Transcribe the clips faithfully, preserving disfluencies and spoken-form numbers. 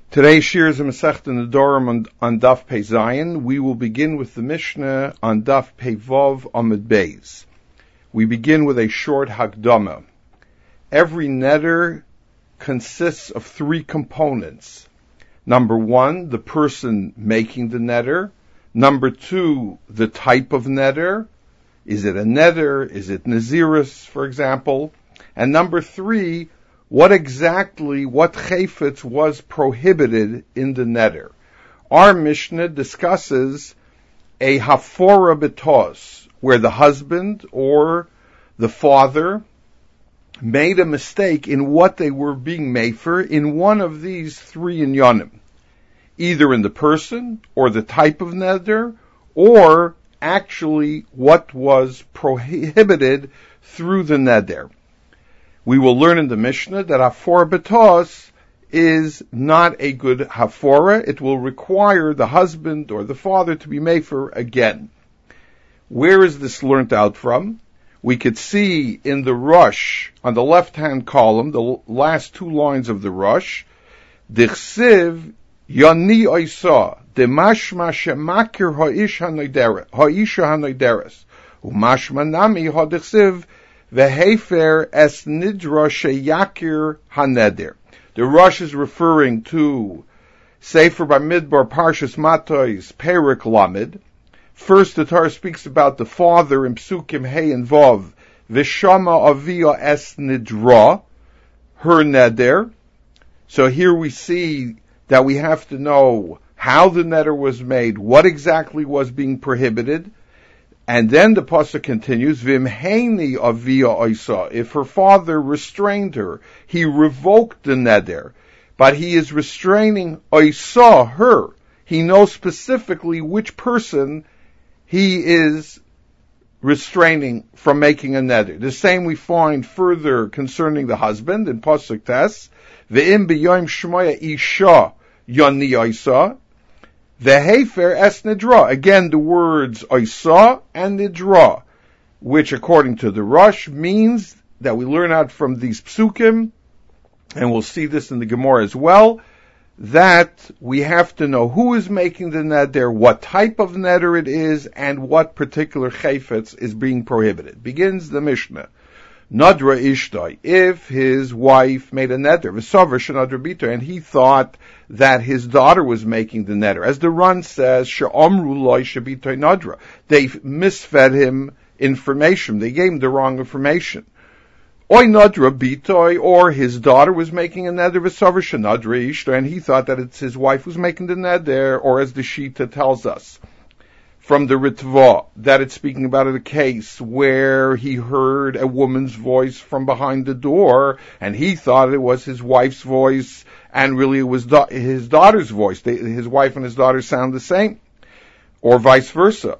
Today's shir is a Masechta Nedorim on, on Daf Pei Zayin. We will begin with the Mishnah on Daf Pei Vav Amud Beis. We begin with a short Hakdama. Every neder consists of three components. Number one, the person making the neder. Number two, the type of neder. Is it a neder? Is it Naziris, for example? And number three, what exactly, what chayfetz was prohibited in the neder. Our Mishnah discusses a hafora betos, where the husband or the father made a mistake in what they were being made for in one of these three inyanim, either in the person or the type of neder, or actually what was prohibited through the neder. We will learn in the Mishnah that hafora betos is not a good hafora. It will require the husband or the father to be made for again. Where is this learnt out from? We could see in the Rush, on the left-hand column, the last two lines of the Rush, Dichsiv Yoni Oisa, Demashma Shemakir Ha'isha Hanoideres, Umashma Nami Hadichsiv Vehefer es nidra sheyakir haneder. The Rush is referring to Sefer Bamidbar Parshas Matos Perik Lamed. First, the Torah speaks about the father in Psukim Hey and Vav. Veshama avia es nidra, her neder. So here we see that we have to know how the neder was made, what exactly was being prohibited. And then the pasuk continues, Vimheini avia oisa. If her father restrained her, he revoked the neder, but he is restraining oisa, her. He knows specifically which person he is restraining from making a neder. The same we find further concerning the husband in pasuk tes, Ve'im b'yom shmoya isha yoni oisa. The hefer es nidra. Again, the words oisa and nidra, which according to the Rush means that we learn out from these psukim, and we'll see this in the Gemara as well, that we have to know who is making the neder, what type of neder it is, and what particular chayfetz is being prohibited. Begins the Mishnah. Nadra ishtai, if his wife made a neder, v'savar shenadra bito, and he thought that his daughter was making the neder. As the Run says, she'amru loy shebitoi nadra. They misfed him information. They gave him the wrong information. Oy nadra bitoi, or his daughter was making a neder, v'savar shenadra ishtai, and he thought that it's his wife was making the neder, or as the Shita tells us from the Ritva, that it's speaking about a case where he heard a woman's voice from behind the door, and he thought it was his wife's voice, and really it was da- his daughter's voice. They, his wife and his daughter sound the same, or vice versa.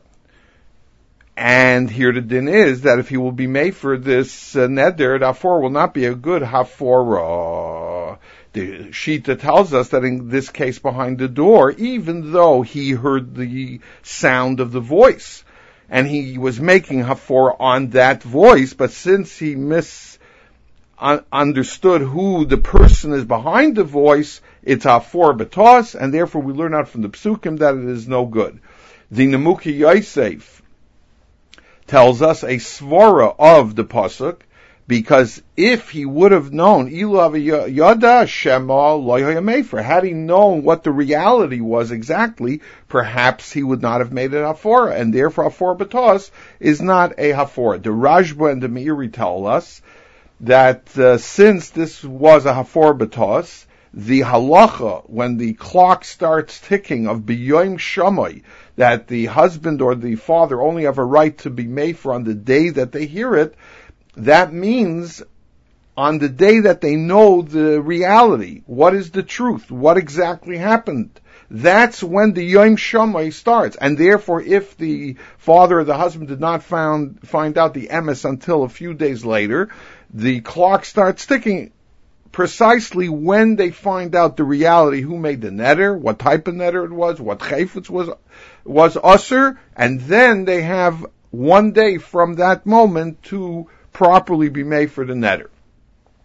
And here the din is that if he will be made for this uh, neder, the hafora will not be a good hafora. The Shita tells us that in this case behind the door, even though he heard the sound of the voice, and he was making hafora on that voice, but since he mis un- understood who the person is behind the voice, it's hafora betos, and therefore we learn out from the psukim that it is no good. The Nemuki Yosef tells us a svara of the pasuk, because if he would have known, yada shema loy mefer, had he known what the reality was exactly, perhaps he would not have made it hafora, and therefore hafora betos is not a hafora. The Rashba and the Meiri tell us that uh, since this was a hafora betos, the halacha, when the clock starts ticking of b'yom shamay, that the husband or the father only have a right to be made for on the day that they hear it, that means on the day that they know the reality, what is the truth, what exactly happened, that's when the Yom Shamay starts. And therefore, if the father or the husband did not found, find out the emes until a few days later, the clock starts ticking precisely when they find out the reality, who made the neder, what type of neder it was, what chayfetz was, was usher, and then they have one day from that moment to properly be made for the neder.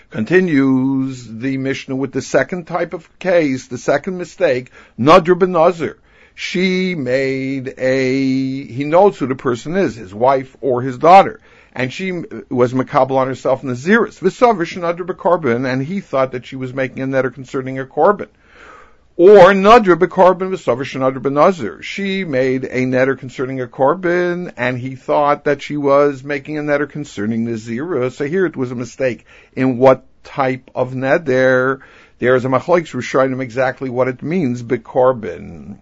Continues the Mishnah with the second type of case, the second mistake, Nadr b'Nazir. She made a, he knows who the person is, his wife or his daughter, and she was makabel on herself Naziris, v'savish Nadr b'Korban, and he thought that she was making a neder concerning a korban. Or Nadr b'Korban v'savish Nadr b'Nazir. She made a neder concerning a korban, and he thought that she was making a neder concerning Nazirah. So here it was a mistake in what type of neder. There is a machlokes rishonim exactly what it means b'Korban.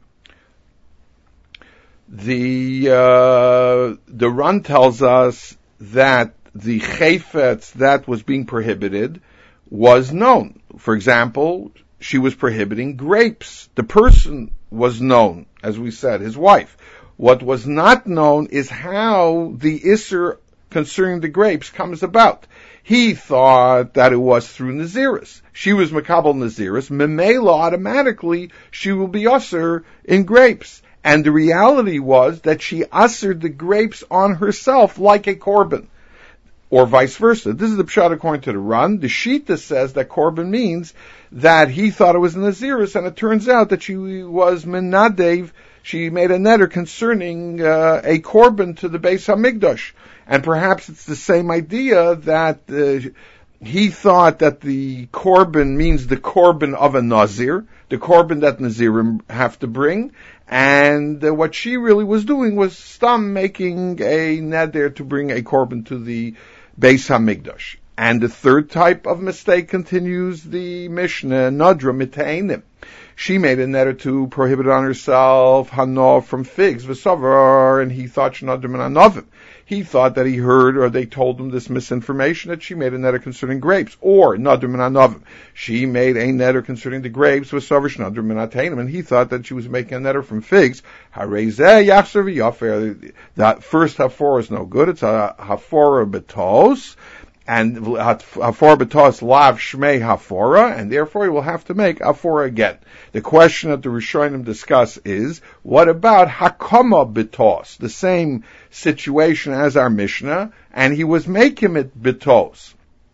The uh, the Ran tells us that the chayfetz that was being prohibited was known. For example, she was prohibiting grapes. The person was known, as we said, his wife. What was not known is how the isser concerning the grapes comes about. He thought that it was through Naziris. She was makabel Naziris. Memela, automatically, she will be usher in grapes. And the reality was that she ushered the grapes on herself like a korban. Or vice versa. This is the pshat according to the Ran. The Shita says that korban means that he thought it was Naziris, and it turns out that she was menadev. She made a neder concerning uh, a korban to the Beis Hamikdash. And perhaps it's the same idea that uh, he thought that the korban means the korban of a Nazir, the korban that Nazirim have to bring, and uh, what she really was doing was stam making a neder to bring a korban to the Beis Hamikdash. And the third type of mistake, continues the Mishnah, Nadra mitainim. She made a neder to prohibit on herself hano from figs, v'savar, and he thought she nadra min hanovim. He thought that he heard, or they told him this misinformation, that she made a neder concerning grapes, or nadra min hanovim. She made a neder concerning the grapes, v'savar nadra min hatainim, and he thought that she was making a neder from figs. Harezeh yachser v'yafer. That first hafora is no good. It's a hafora betos. And hafora betos lav shmei hafora, and therefore he will have to make hafora again. The question that the Rishonim discuss is, what about hakama betos, the same situation as our Mishnah, and he was making it betos.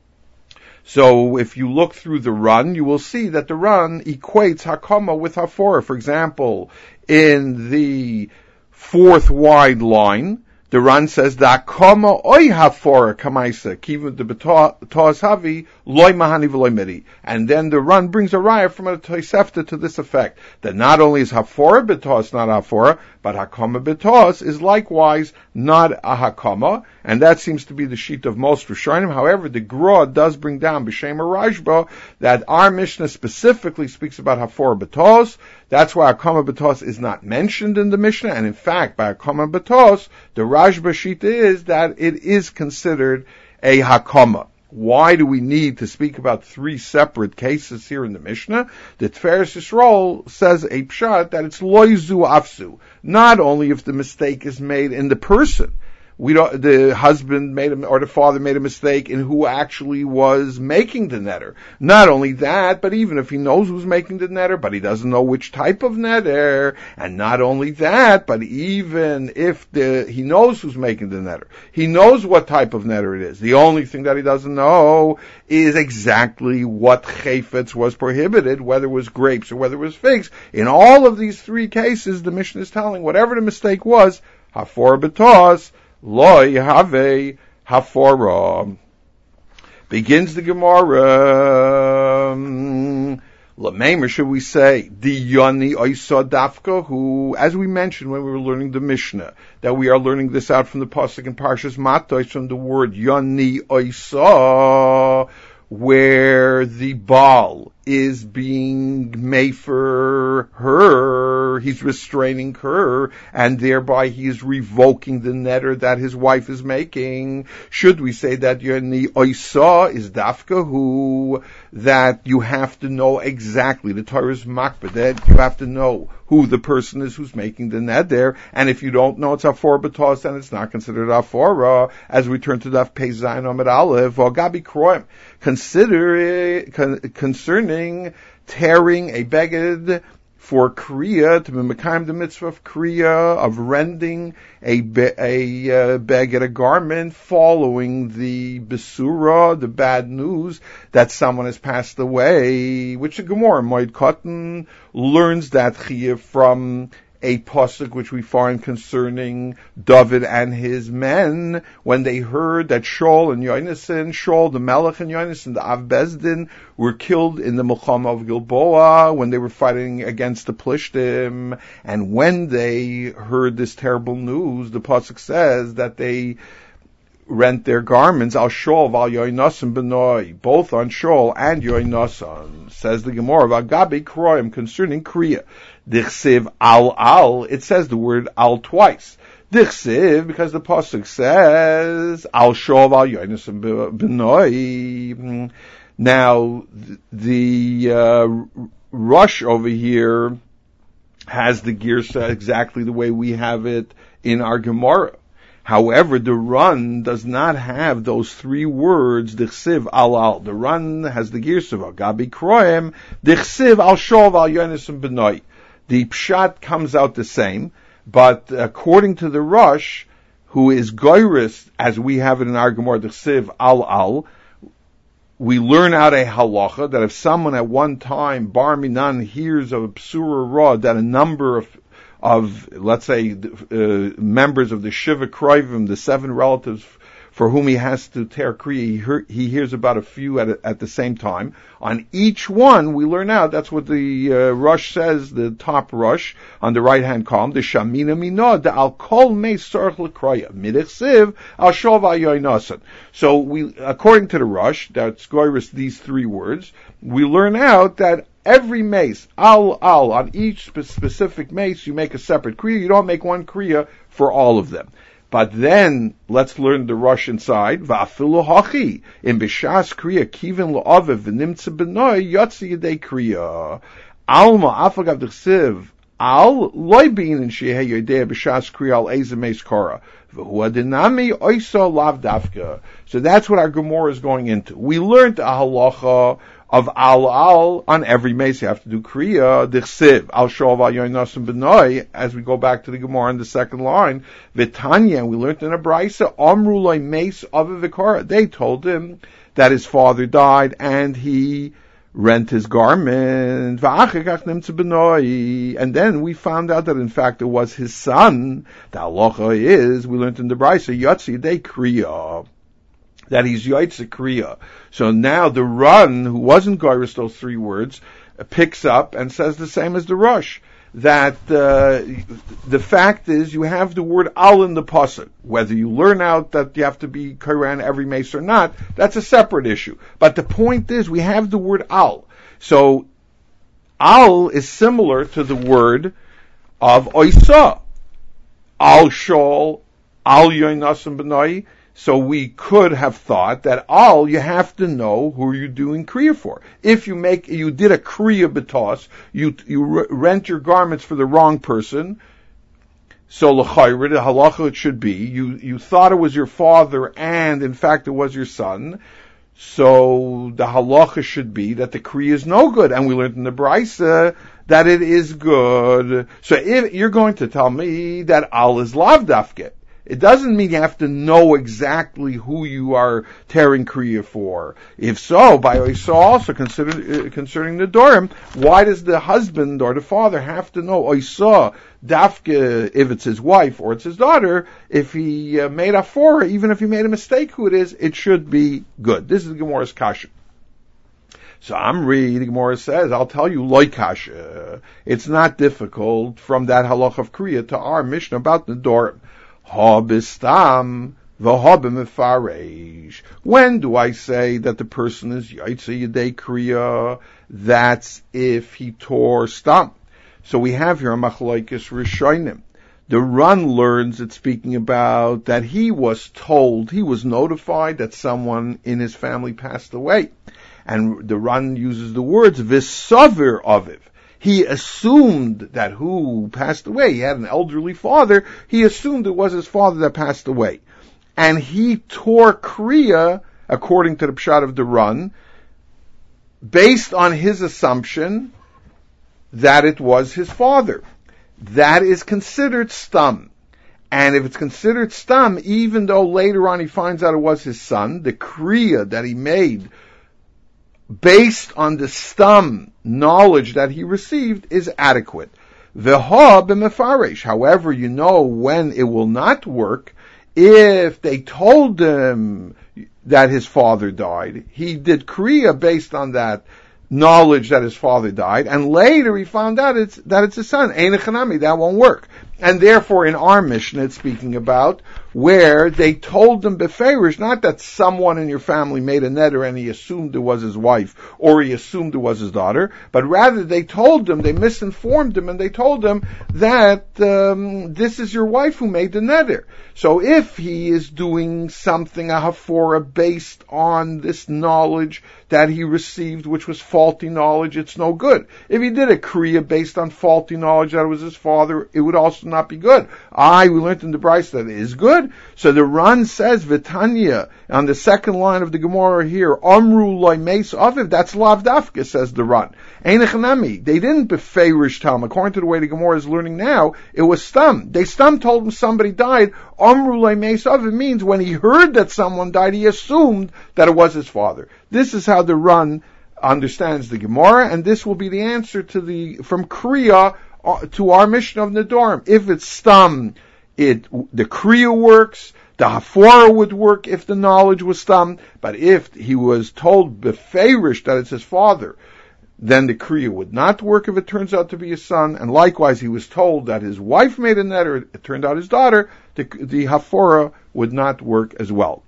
So if you look through the Ran, you will see that the Ran equates hakama with hafora. For example, in the fourth wide line, the Ran says that kama oy hafora kamaisa kivu the betos havi loy mahani v'loy meri, and then the Ran brings a raya from a Tosefta to this effect, that not only is hafora betos not hafora, but hakama betos is likewise not a hakama, and that seems to be the sheet of most Rishonim. However, the Gra does bring down b'shem Rashba that our Mishnah specifically speaks about hafora betos. That's why hakama betos is not mentioned in the Mishnah, and in fact, by hakama betos, the Rashba sheet is that it is considered a hakama. Why do we need to speak about three separate cases here in the Mishnah? The Tiferes Yisrael says a pshat that it's loizu afsu. Not only if the mistake is made in the person, we don't, the husband made a, or the father made a mistake in who actually was making the neder. Not only that, but even if he knows who's making the neder, but he doesn't know which type of neder, and not only that, but even if the, he knows who's making the neder, he knows what type of neder it is. The only thing that he doesn't know is exactly what chayfetz was prohibited, whether it was grapes or whether it was figs. In all of these three cases, the Mishnah is telling whatever the mistake was, hafora betos, Loi have hafora. Begins the Gemara. Lamemer, should we say, the Yoni Oisa Dafka, who, as we mentioned when we were learning the Mishnah, that we are learning this out from the pasuk in Parshas Matos from the word Yoni Oisa, where the Baal is being made for her, he's restraining her, and thereby he is revoking the neder that his wife is making. Should we say that Yoni Oisa is Dafka, who, that you have to know exactly, the Torah is makbid, that you have to know who the person is who's making the neder, and if you don't know it's hafora betos, then it's not considered hafora. As we turn to Daf Pei Zayin Amud Aleph, or Gabi Kroim, consider con- concerning tearing a beged for Kriya, to be Mekayim the mitzvah of Kriya, of rending a, be- a uh, beged, a garment, following the Besura, the bad news that someone has passed away, which the Gemara, Moed Katan, learns that Chiyuv from a pasuk which we find concerning David and his men, when they heard that Shaul and Yonasan, Shaul the Melech and Yonasan, the Av Bezdin, were killed in the Milchama of Gilboa, when they were fighting against the Plishtim. And when they heard this terrible news, the pasuk says that they rent their garments, al Shaul, al Yonasan benoi, both on Shaul and Yonasan. Says the Gemara, Vagabi Kroim, concerning Kriya. Dichsiv al al, it says the word al twice. Dichsiv, because the pasuk says al Shaul, al Yonasan benoi. Now, the uh, Rush over here has the Girsa exactly the way we have it in our Gemara. However, the Run does not have those three words, Dichsiv al al. The Run has the Girsa, Gabi Kroem, Dichsiv al Shaul al Yonasan benoi. The Pshat comes out the same, but according to the Rush, who is Goyrist, as we have it in our Gemara, Dichsiv al al, we learn out a halacha that if someone at one time, Bar Minan, hears of a Psura Ra, that a number of of, let's say, uh, members of the Shiva Kroivim, the seven relatives for whom he has to tear Kriya, he, hear, he hears about a few at, a, at the same time. On each one, we learn out, that's what the uh, Rush says, the top Rush, on the right-hand column, the Shamina Minod, the Al Kol Mei Sorch L'Kroya, Midich Al Shov Al Yoinasan. So we, according to the Rush, that's Goyrus, these three words, we learn out that every mace, al al, on each specific mace, you make a separate kriya. You don't make one kriya for all of them. But then, let's learn the Rush inside. Va'afilu hachi, in b'shas kriya, kivin lo'aviv, v'nimtza b'noi, yotzi yedei kriya. Alma, afagav d'chsiv, al, loy bin in shehei yodei b'shas kriya al eze mace kara. V'hu adinami oiso lav dafka. So that's what our Gemara is going into. We learned a halacha of al al on every mace. You have to do kriya dichsiv al shov al yoinasim benoi. As we go back to the Gemara in the second line, Vitanya, we learned in a brisa amru loy mace of a vikara. They told him that his father died and he rent his garment. And then we found out that in fact it was his son. The halacha is, we learned in the brisa yotzi yedei kriya, that he's Yaitse Kriya. So now the Run, who wasn't Goyrus those three words, picks up and says the same as the Rush, that uh, the fact is you have the word Al in the Pasuk. Whether you learn out that you have to be Koran every mace or not, that's a separate issue. But the point is we have the word Al. So Al is similar to the word of Oisa. Al Shol, Al Yoinasim B'nai. So we could have thought that all you have to know who you're doing kriya for. If you make, you did a kriya betos, you you re- rent your garments for the wrong person. So l'chayre, the halacha it should be you you thought it was your father and in fact it was your son. So the halacha should be that the kriya is no good, and we learned in the brisa that it is good. So if you're going to tell me that al is lav dafke, it doesn't mean you have to know exactly who you are tearing kriya for. If so, by Oisa also consider, uh, concerning the Dorim, why does the husband or the father have to know Oisa, dafke, if it's his wife or it's his daughter? If he uh, made a for her, even if he made a mistake who it is, it should be good. This is the Gemara's kasha. So Amri, the Gemara says, I'll tell you, loy kasha. It's not difficult from that halach of kriya to our Mishnah about the Dorim. Habistam v'habimefaresh. When do I say that the person is Yaitse Yedei Kriya? That's if he tore stam. So we have here a machlokes rishonim. The Run learns it speaking about that he was told, he was notified that someone in his family passed away. And the Run uses the words v'saver aviv. He assumed that who passed away, he had an elderly father, he assumed it was his father that passed away. And he tore kriya, according to the pshat of the Run, based on his assumption that it was his father. That is considered stam. And if it's considered stam, even though later on he finds out it was his son, the kriya that he made based on the stam knowledge that he received is adequate. V'ha b'mefarish. However, you know when it will not work, if they told him that his father died, he did kriya based on that knowledge that his father died, and later he found out it's, that it's his son. Ein echanami, that won't work. And therefore, in our Mishnah, it's speaking about where they told them beferish, not that someone in your family made a neder and he assumed it was his wife, or he assumed it was his daughter, but rather they told them, they misinformed him, and they told him that um, this is your wife who made the neder. So if he is doing something, a hafora, based on this knowledge that he received, which was faulty knowledge, it's no good. If he did a kriya based on faulty knowledge that it was his father, it would also not be good. I, we learned in the Bryce that it is good. So the Ran says, Vitanya, on the second line of the Gemara here, Amru loy meis aviv, that's lav dafka, says the Ran. Ein echanami, they didn't beferish Talmud. According to the way the Gemara is learning now, it was stam. They stam told him somebody died. Amru loy meis aviv means when he heard that someone died, he assumed that it was his father. This is how the Ran understands the Gemara, and this will be the answer to the, from Kriya to our Mishnah of Nedarim. If it's stam, it, the Kriya works, the Hafora would work if the knowledge was stam, but if he was told beferish that it's his father, then the Kriya would not work if it turns out to be his son, and likewise he was told that his wife made a neder, it turned out his daughter, the, the Hafora would not work as well.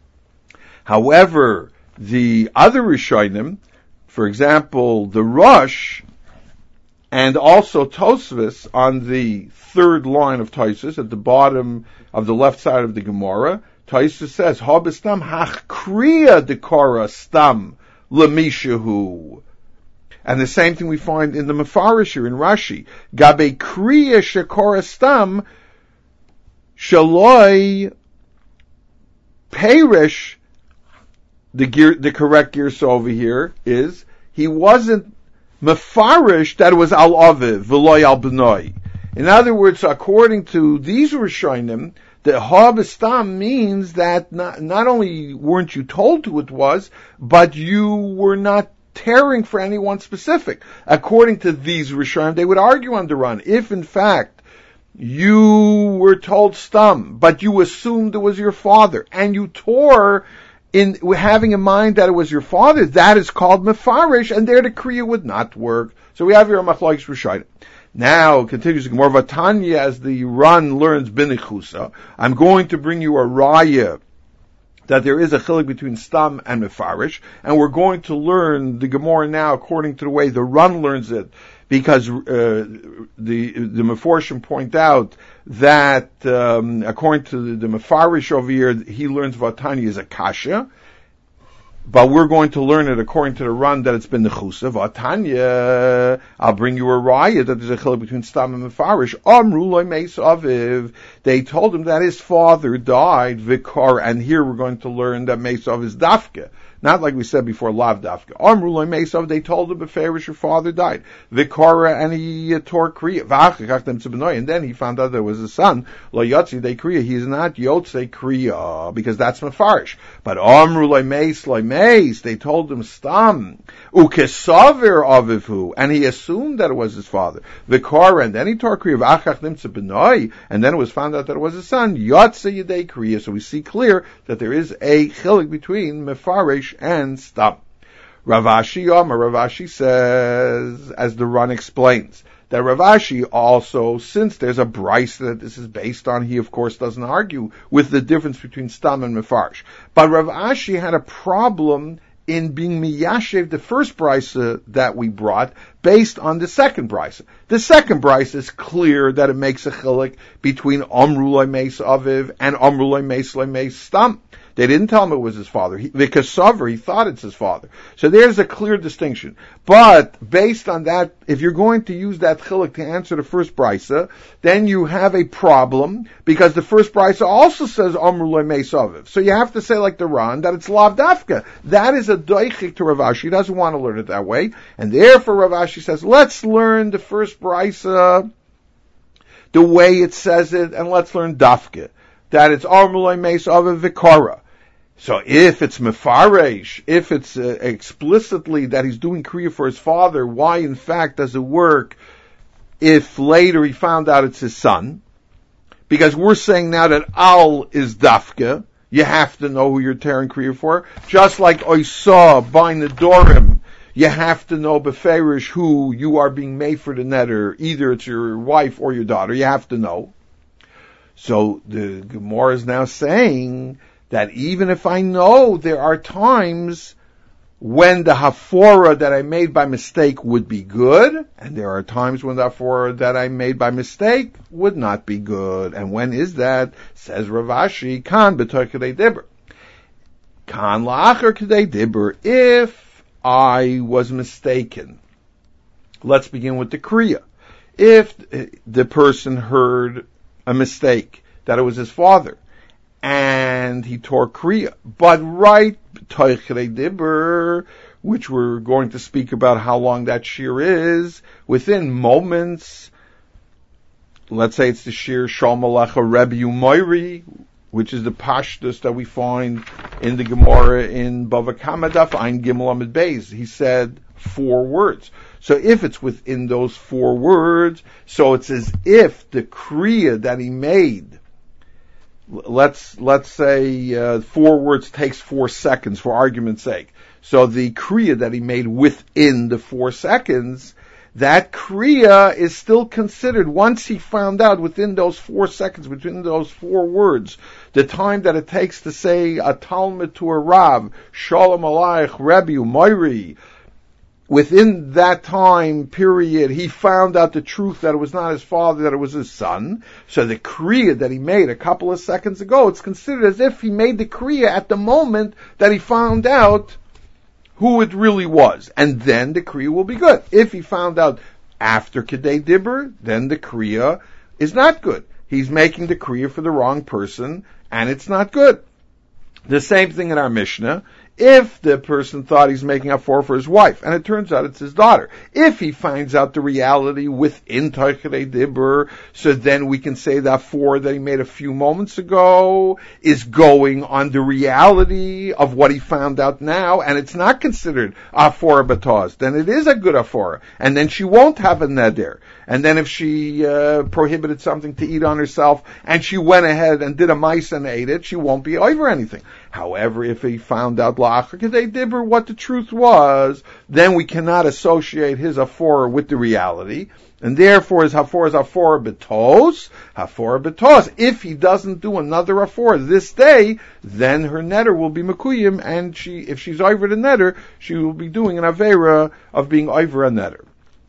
However, the other Rishonim, for example, the Rosh, and also Tosfos on the third line of Tosfos, at the bottom of the left side of the Gemara, Tosfos says, Habistam hach kriya dekora stam lemishahu. And the same thing we find in the Mefarishir, in Rashi. Gabe kriya shekora stam shaloi perish. The gear, the correct girsa over here is, he wasn't mefarish that it was al aviv v'loy al b'noi. In other words, according to these Rishonim, the habistam means that not, not only weren't you told who it was, but you were not tearing for anyone specific. According to these Rishonim, they would argue on the run. If in fact you were told stam, but you assumed it was your father, and you tore in having in mind that it was your father, that is called mefarish, and there the kriya would not work. So we have here a machlokes Rishonim. Now, continues the Gemara, Vatanya, as the Ran learns binichusa, I'm going to bring you a raya that there is a chilik between stam and mefarish, and we're going to learn the Gemara now according to the way the Ran learns it, because uh, the the Meforshim point out that um, according to the, the Mefarish over here, he learns Vatanya is a kasha, but we're going to learn it according to the Ran that it's been the chusa. Vatanya, I'll bring you a raya that there's a chilik between stam and Mefarish. Amru loy meis aviv. They told him that his father died, vikar, and here we're going to learn that meis aviv is dafka. Not like we said before, lav dafka. Amru loy meis aviv, they told him beferish your father died. Vikara, and he uh, tore kriya. V'achakach them tzibnoi, and then he found out there was a son. Lo yotzi de kriya, he is not yotzei kriya, because that's mefarish. But amru loy meis loy meis, they told him stam. Ukesaver avivu, and he assumed that it was his father. Vikara, and then he tore kriya. V'achakach them tzibnoi, and then it was found out that it was his son. Yotzei de kriya. So we see clear that there is a chilik between mefarish and stam. Rav Ashi Yom, Rav Ashi says, as the Ran explains, that Rav Ashi also, since there's a Bryce that this is based on, he of course doesn't argue with the difference between stam and mefarish. But Rav Ashi had a problem in being miyashev, the first Bryce that we brought, based on the second Bryce. The second Bryce is clear that it makes a chilik between Amru loy meis aviv and Amru loy meis loy meis stam. They didn't tell him it was his father. He, the Kasavar, he thought it's his father. So there's a clear distinction. But based on that, if you're going to use that chiluk to answer the first brisa, then you have a problem, because the first brisa also says Amru Lo Meis Aviv. So you have to say like the Ran, that it's Lav Dafka. That is a doichik to Rav Ashi. He doesn't want to learn it that way. And therefore Rav Ashi says, let's learn the first brisa the way it says it, and let's learn Dafka. That it's Amru Lo Meis Aviv Vikara. So if it's mefaresh, if it's uh, explicitly that he's doing kriya for his father, why in fact does it work if later he found out it's his son? Because we're saying now that al is dafka, you have to know who you're tearing kriya for. Just like oisah by nedorim, you have to know beferish who you are being made for the netter, either it's your wife or your daughter, you have to know. So the Gemara is now saying that even if I know there are times when the hafora that I made by mistake would be good, and there are times when the hafora that I made by mistake would not be good. And when is that? Says Rav Ashi, kan b'toy kedei dibur. Kan la'achar kedei dibur, if I was mistaken. Let's begin with the kriya. If the person heard a mistake, that it was his father, and he tore kriya, but right toichrei dibur, which we're going to speak about how long that shear is, within moments, let's say it's the shear Shalom Alecha Rebbe Umayri, which is the pashtus that we find in the Gemara in Bava Kama Daf Ein Gimel Amid Beis. He said four words. So if it's within those four words, so it's as if the kriya that he made, Let's let's say uh, four words takes four seconds for argument's sake. So the kriya that he made within the four seconds, that kriya is still considered, once he found out within those four seconds, within those four words, the time that it takes to say a Talmud to a Rav, Shalom Aleich, Rebbe Umayri, within that time period, he found out the truth that it was not his father, that it was his son. So the kriya that he made a couple of seconds ago, it's considered as if he made the kriya at the moment that he found out who it really was. And then the kriya will be good. If he found out after Kedei Dibur, then the kriya is not good. He's making the kriya for the wrong person, and it's not good. The same thing in our Mishnah. If the person thought he's making up for for his wife, and it turns out it's his daughter. If he finds out the reality within Toichrei Dibur, so then we can say that four that he made a few moments ago is going on the reality of what he found out now, and it's not considered afora bataz. Then it is a good afora, and then she won't have a neder. And then if she uh, prohibited something to eat on herself, and she went ahead and did a mice and ate it, she won't be over anything. However, if he found out la'achar kedei dibur what the truth was, then we cannot associate his afora with the reality, and therefore his hafora is hafora betos, hafora betos. If he doesn't do another hafora this day, then her netter will be mekuyim, and she, if she's over the netter, she will be doing an avera of being over a netter.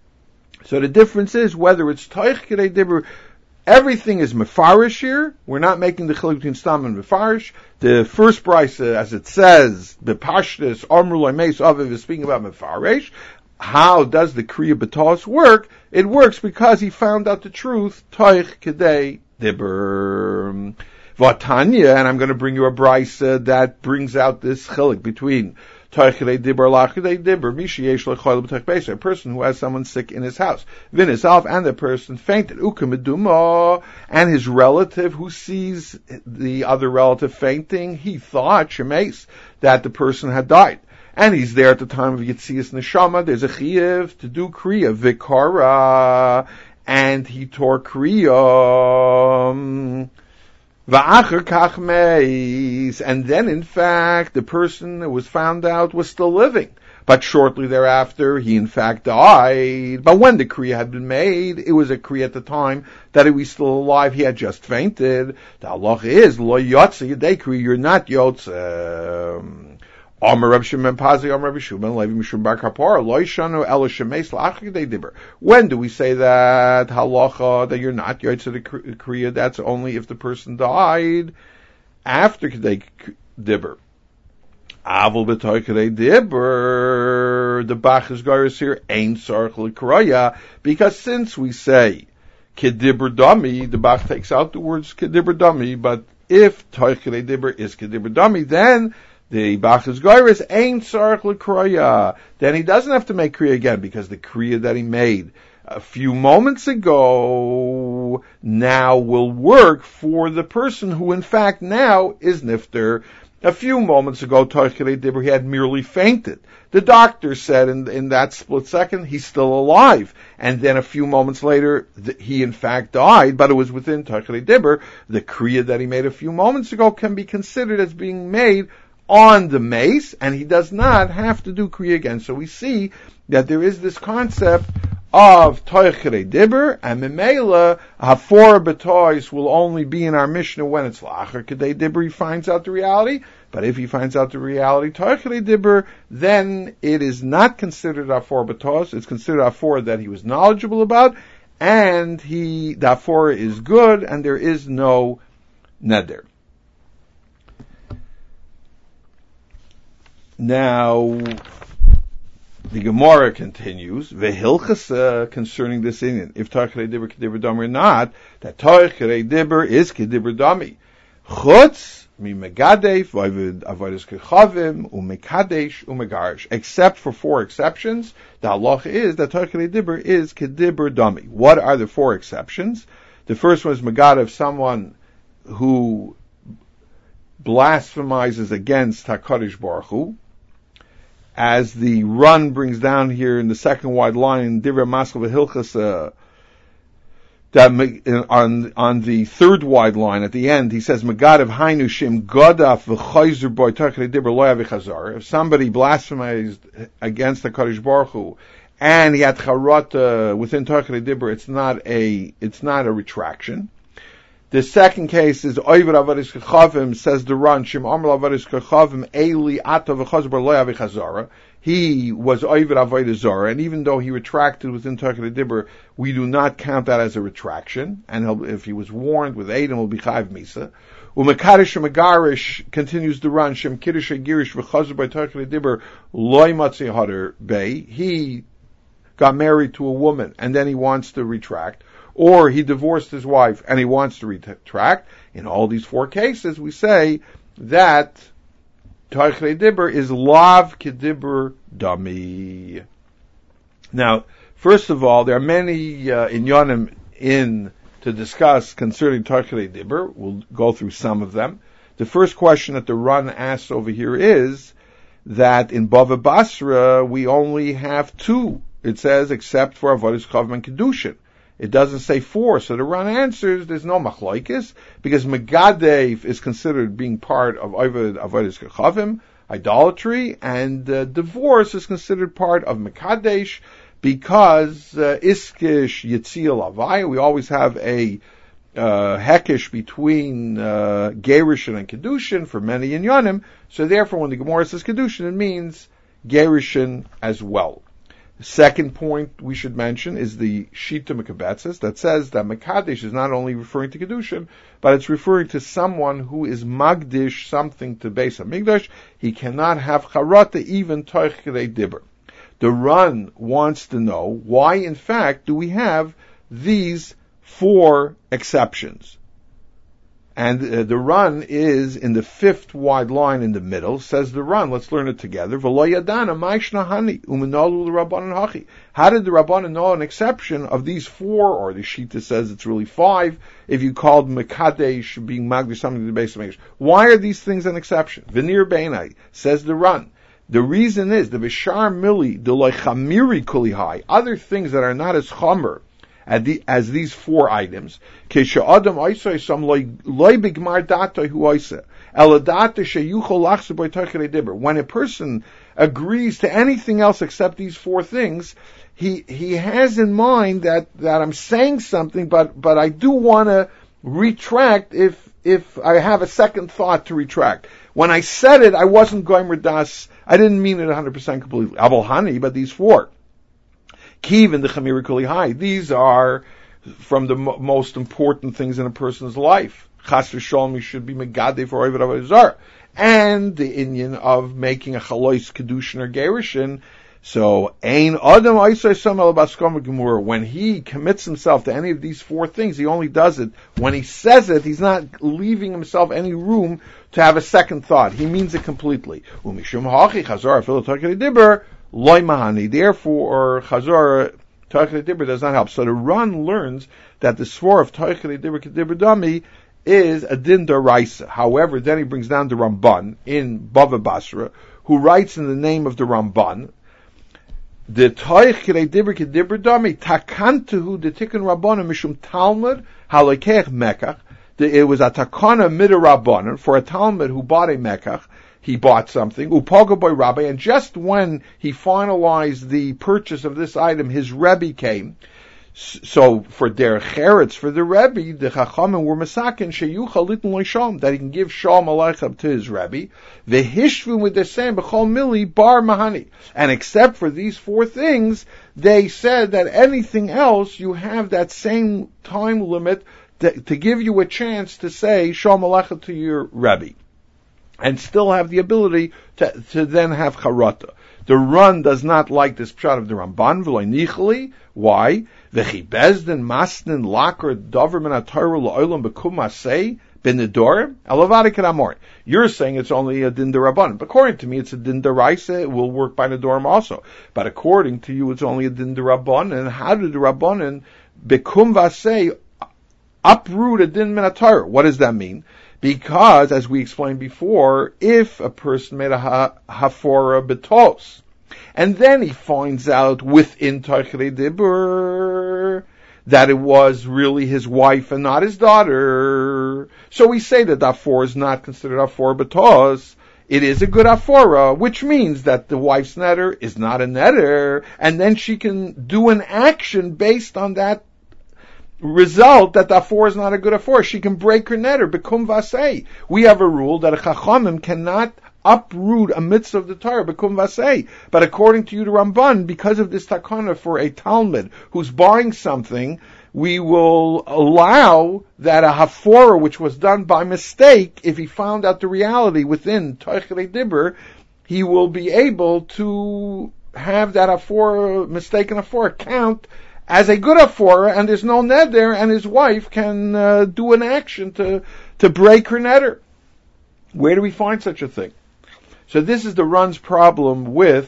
So the difference is whether it's toich kedei dibur. Everything is mefarish here. We're not making the chiluk between stam and mefarish. The first brisa, as it says, the pashtus Amru Lo Meis Aviv is speaking about mefarish. How does the kriya batos work? It works because he found out the truth. Toich kedei dibur. Vatanya, and I'm going to bring you a brisa that brings out this chiluk between Toichrei Dibur, Lachidei Dibur, Mishiyesh Lechoil B'Toich Beis, a person who has someone sick in his house. Vinisalf, and the person fainted. Ukameduma, and his relative who sees the other relative fainting, he thought, Shemeis, that the person had died. And he's there at the time of Yitzias Neshama, there's a Chiyuv to do Kriya, Vikara, and he tore Kriya. And then, in fact, the person that was found out was still living. But shortly thereafter, he in fact died. But when the kriya had been made, it was a kriya at the time that he was still alive. He had just fainted. The halacha is, lo yotze yedei kriya, you're not yotze. Amar Reb Shimon Pazi, Amar Reb Shimon Levi Mishum Bar Kapara, lo yishanu elo shemeis la'achar kedei dibur. When do we say that halacha that you're not yotze the kriya? That's only if the person died after kedei dibber. Aval b'toichelei dibber, the Bach's Gairis here ain't sarch l'kraya, because since we say kedibber dami, the Bach takes out the words kedibber dami, but if toichelei dibber is kedibber dami, then the Bach's Gairis ain't sarch l'kraya. Then he doesn't have to make kriya again, because the kriya that he made a few moments ago now will work for the person who in fact now is nifter. A few moments ago, toichelei dibber, he had merely fainted. The doctor said in, in that split second, he's still alive. And then a few moments later, th- he in fact died, but it was within toichelei dibber. The kriya that he made a few moments ago can be considered as being made on the mace, and he does not have to do kriya again. So we see that there is this concept of toichelei dibber, and memela hafor betois will only be in our Mishnah when it's lacher kedei dibber. He finds out the reality, but if he finds out the reality toichelei dibber, then it is not considered hafor betois. It's considered hafor that he was knowledgeable about, and he the hafor is good, and there is no neder. Now, the Gemara continues, vehilchasa, concerning this Indian, if toichelei dibber kedibber dami or not, that toichelei dibber is kedibber dami. Chutz mi megadef v'avodas kechavim umekadesh umegarish. Except for four exceptions, the halacha is that toichelei dibber is kedibber dami. What are the four exceptions? The first one is megadef, someone who blasphemizes against HaKadosh Baruch Hu. As the run brings down here in the second wide line, Divrei Maskil v'Hilchas, that on on the third wide line at the end, he says, "Megadav hainu shim godaf v'chayzer boy toichelei dibber lo yavichazar." If somebody blasphemized against the Kadosh Baruch Hu and he had charata within toichelei dibber, it's not a it's not a retraction. The second case is Oiver Avaris Kechavim, says the Ran, Shim Amr Avaris Kechavim, Eli Ata V'chazbar Lo Yavi Chazara. He was Oiver Avodah Zara, and even though he retracted within toichelei dibber, we do not count that as a retraction, and he'll, if he was warned with Adam, will be Chayv Misa. Umekarish Megarish, continues the Ran, Shim Kiddush Girish V'chazbar by toichelei dibber, Loi Matzi Hadar Bey. He got married to a woman, and then he wants to retract. Or he divorced his wife and he wants to retract. In all these four cases, we say that toichelei dibber is lav kedibber dami. Now, first of all, there are many uh, inyanim in to discuss concerning toichelei dibber. We'll go through some of them. The first question that the Ran asks over here is that in Bava Basra we only have two. It says except for avodas kavim and kedushin. It doesn't say four, so the Ran answers there's no machlokes, because Megadev is considered being part of avodas kechavim, idolatry, and uh, divorce is considered part of Mekadesh, because uh, Iskish Yitziel Avaya, we always have a uh, hekish between uh, Gerushin and Kedushin for many inyanim, so therefore when the Gemara says Kedushin, it means Gerushin as well. The second point we should mention is the Shita Mekabetzes that says that Mekadesh is not only referring to Kedushin, but it's referring to someone who is Magdish something to Beis HaMikdash. He cannot have Charata even toichelei dibber. The Ran wants to know why, in fact, do we have these four exceptions. And uh, the Ran is in the fifth wide line in the middle. Says the Ran, let's learn it together. V'lo yadana ma'ishna hani u'menalu l'Rabbanan hachi. How did the Rabbanan know an exception of these four, or the Shita says it's really five, if you called Mekadesh being Magdish something to the base of English? Why are these things an exception? V'nir beinai, says the Ran. The reason is the Vishar Mili, the Loichamiri Kulihai, other things that are not as Chomer, As, the, as these four items, when a person agrees to anything else except these four things, he he has in mind that, that I'm saying something, but but I do want to retract if if I have a second thought to retract. When I said it, I wasn't going redas. I didn't mean it one hundred percent completely. Abul Hani, but these four. Kiv and the Chamiri Kuli Hai. These are from the mo- most important things in a person's life. chas v'sholom you should be megade for oived avodah zarah, and the inyan of making a chalois kedushin or gerushin. So, ein adam oisay samel baskom gemur. When he commits himself to any of these four things, he only does it when he says it. He's not leaving himself any room to have a second thought. He means it completely. Umishum hachi chazar fil takei dibur loy mahani. Therefore, chazar takei dibur does not help. So the Ran learns that the swore of takei dibur kedibur dami is a din daraisa. However, then he brings down the Ramban in Bava Basra, who writes in the name of the Ramban. The toich kirei dibur kedibur dami takantuhu the tikkun rabbanon mishum talmud halakech mekach. It was a takana midrabbanon for a talmud who bought a mekach. He bought something upaga by rabbi, and just when he finalized the purchase of this item, his rebbe came. So for der cheretz, for the rebbe, the chachamim were masakin sheyuchal litn loisham, that he can give shalom aleichem to his rebbe. The hishvu with the same b'chol mili bar mahani, and except for these four things, they said that anything else you have that same time limit to, to give you a chance to say shalom aleichem to your rebbe, and still have the ability to to then have charata. The Ran does not like this pshat of the Ramban, v'loy nichli. Why? V'chi bezdin masnin lakar davar min ha-Torah la'olam b'kum masei b'nedorim elavadik amor. You're saying it's only a din d'Rabbanan. But according to me, it's a din d'Oraisa. It will work by nedorim also. But according to you, it's only a din d'Rabbanan. And how did the Rabbanan b'kum vasei uproot a din min ha-Torah? What does that mean? Because, as we explained before, if a person made a ha- hafora betos, and then he finds out within Tachrei Dibur that it was really his wife and not his daughter, so we say that hafora is not considered hafora betos. It is a good hafora, which means that the wife's neder is not a neder, and then she can do an action based on that result that the afore is not a good afore. She can break her netter, bekum vasei. We have a rule that a chachamim cannot uproot a mitzvah of the Torah, bekum vasei. But according to you, the Ramban, because of this takana for a Talmud who's buying something, we will allow that a hafora, which was done by mistake, if he found out the reality within Tachrei Dibur, he will be able to have that hafora, mistaken hafora, count as a good afora, and there's no neder, and his wife can uh, do an action to to break her neder. Where do we find such a thing? So this is the Ran's problem with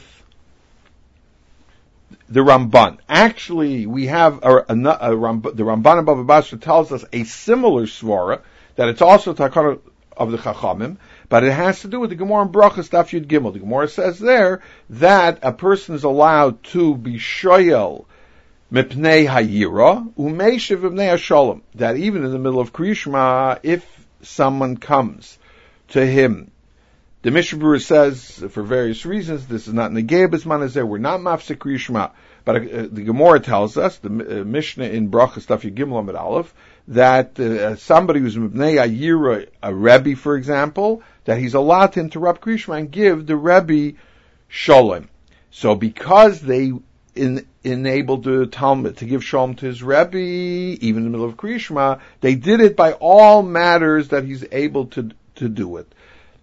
the Ramban. Actually, we have a, a, a Ramb, the Ramban of Bava Basra tells us a similar svara, that it's also takana of the Chachamim, but it has to do with the Gemara in Brachos Daf Yud Gimel. The Gemara says there that a person is allowed to be shoyel Mipnei hayira umeishiv mipnei hashalom. That even in the middle of Kriyishma, if someone comes to him, the Mishnah Berurah says for various reasons this is not negei b'zman hazeh. We're not mafsek Kriyishma, but uh, the Gemara tells us, the uh, Mishnah in Brachos Daf Yud Gimel Amud Aleph, that uh, somebody who's mipnei hayira, a rebbe, for example, that he's allowed to interrupt Kriyishma and give the rebbe shalom. So because they in enabled the Talmud to give shalom to his Rebbe, even in the middle of Kriyishma, they did it by all matters that he's able to to do it.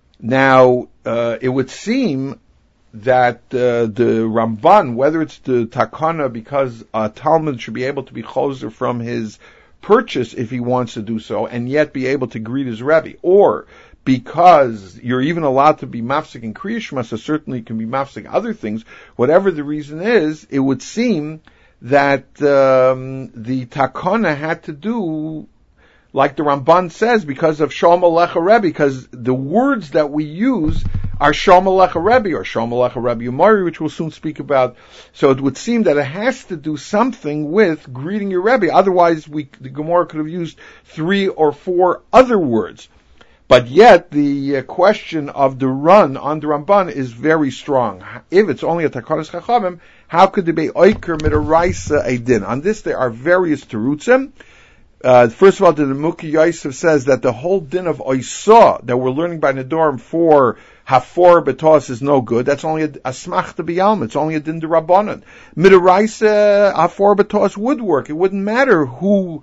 Now, uh, it would seem that uh, the Ramban, whether it's the Takana, because a Talmud should be able to be choser from his purchase if he wants to do so, and yet be able to greet his Rebbe, or because you're even allowed to be mafsik in Kriyishma, so certainly you can be mafsik other things. Whatever the reason is, it would seem that um, the takana had to do, like the Ramban says, because of Shalom Alecha Rebbe, because the words that we use are Shalom Alecha Rebbe, or Shalom Alecha Rebbe Umari, which we'll soon speak about. So it would seem that it has to do something with greeting your Rebbe. Otherwise, we, the Gemara could have used three or four other words. But yet, the uh, question of the run on the Ramban is very strong. If it's only a Takanas Chachamim, how could there be Oiker Midaraisa a din? On this, there are various terutzim. Uh, first of all, the Nemuki Yosef says that the whole din of Oisa that we're learning by Nedorim for Hafor Betos is no good. That's only a, a Smachta B'Yalma. It's only a din d'Rabbanan. Midaraisa Hafor Betos would work. It wouldn't matter who